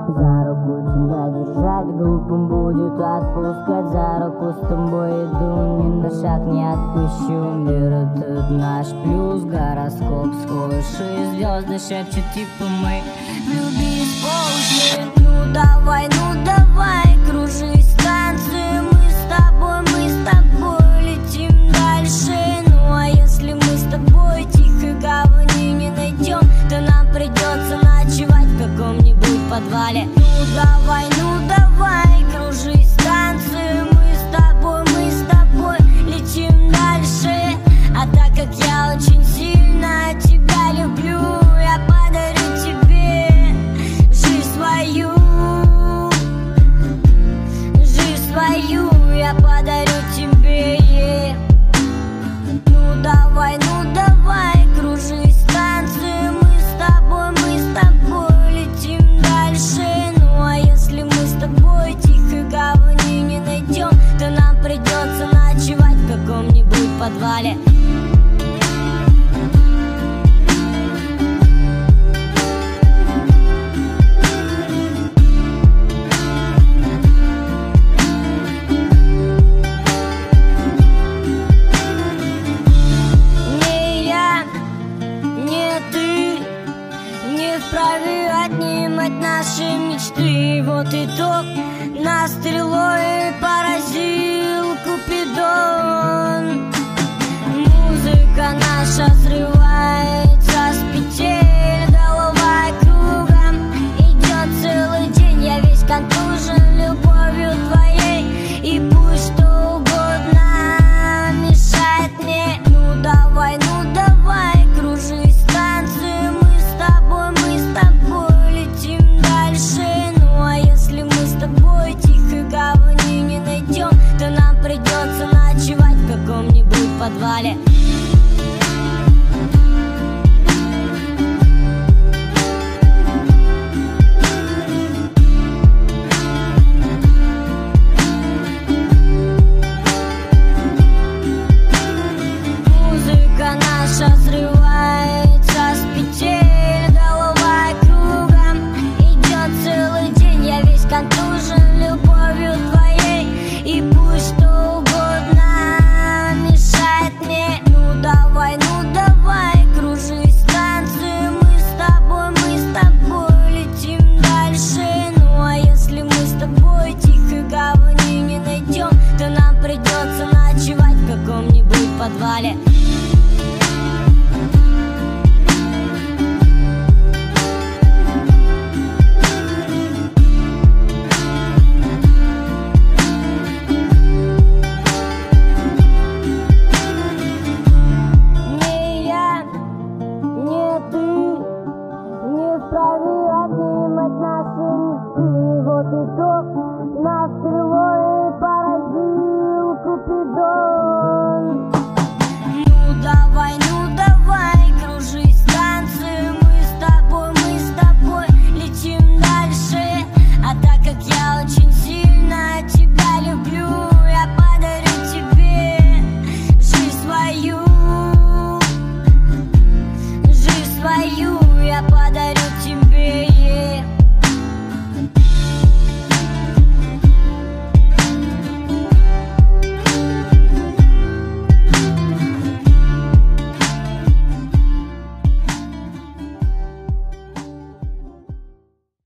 За руку тебя держать глупым будет отпускать. За руку с тобой иду, ни на шаг не отпущу. Мир этот наш плюс, гороскоп схож, и звезды шепчут типа мы влюбились по уши. Ну давай, кружись, танцуем мы с тобой летим дальше. Ну а если мы с тобой тихой гавани не найдем, то нам придется ночевать в каком-нибудь подвале. Ну давай, кружись, танцуем мы с тобой летим дальше. А так как я очень сильно тебя люблю, я подарю тебе жизнь свою. Жизнь свою я подарю тебе. Ну давай, кружись, танцуем мы с тобой летим дальше. Ну а если мы с тобой тихой гавани не найдем, то нам придется ночевать в каком-нибудь подвале. Вправе отнимать наши мечты. Вот итог, нас стрелой поразил Купидон. Музыка наша срывается с петель, голова кругом идет целый день. Я весь контужен любовью твоей, и пусть что угодно мешает мне. Ну давай, кружись, танцуем мы с тобой летим дальше. Ну а если мы с тобой тихой гавани не найдем, то нам придется ночевать в каком-нибудь подвале. Музыка наша срывается с петель, голова кругом идет целый день. Я весь контужен любовью твоей, и пусть что угодно мешает мне. Ну давай, кружись, танцуем мы с тобой летим дальше. Ну а если мы с тобой тихой гавани не найдем, то нам придется ночевать в каком-нибудь подвале. Вправе отнимать наши мечты. Вот итог, нас